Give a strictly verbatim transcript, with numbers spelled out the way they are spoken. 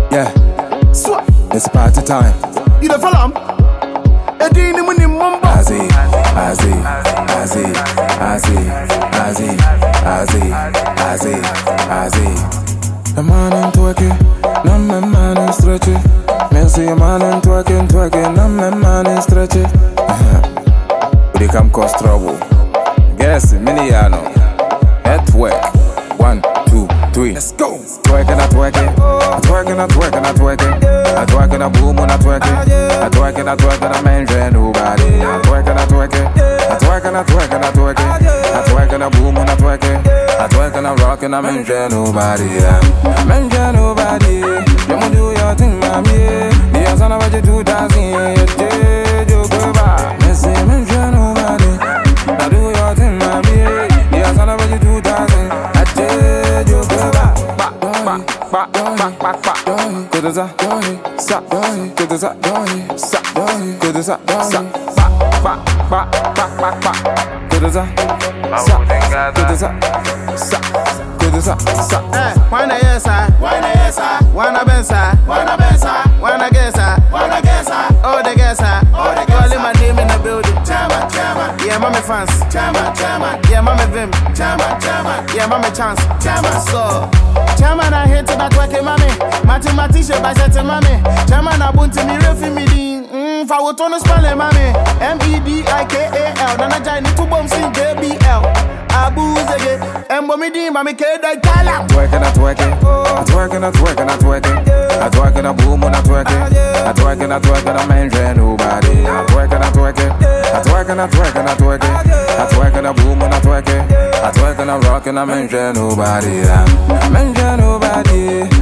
Yeah, swap. It's party time. You the follow? Edini muni mumbo. Azi, azi, azi, azi, azi, azi, azi, azi. A man and twerking, no man man and stretch it. Me see a man and twerking, twerking, no man man and stretch it. They come cause trouble. Guess many ya know. Network. One, two, three. Let's go. Twerking, I twerking, I twerking, I twerking, I twerking, I twerking, I boom when I twerking, I twerking, I twerking, I mention nobody. I twerking, I twerking, I twerking, I twerking, I twerking, I twerking, I boom when I twerking, I twerking, I rocking, I mention nobody. I mention nobody. You do your thing, mommy. The son of a two thousand, you did you go back. Mention nobody. I do your thing, mommy. The son of a two thousand, I did you go back. Back, back, back, back. Good as a sa, good as a sa, good as a sa, back, back, back, back, back, back. Good as a sa, good as a sa, good as a sa. Eh, wanna yes I, wanna yes I, wanna bensa, wanna bensa, wanna guess I, wanna guess I. Oh the guess I, oh the calling my name in the building. Chama, chama, yeah, mommy fans. Chama, chama, yeah, mommy vim. Chama, chama, yeah, mommy chance. Chama, so. Chairman, I hate that working, mommy. Mathematician by setting, mommy. Chairman, I want to me refi me din. Mm, for what on the spelling, mommy. M E D I K A L. Nana Jai need to bomb sing J B L. Abu Zege. M Bommy D, mommy K D Kala. Twerking, I twerking. I twerking, I twerking, I twerking. I twerking, I boom when I twerking. I twerking, I twerking, I mention nobody. I twerking, I twerking. I twerking, I twerking, I twerking. I twerking, I boom when I twerking. I twerking, I rocking, I mention nobody. I mention nobody.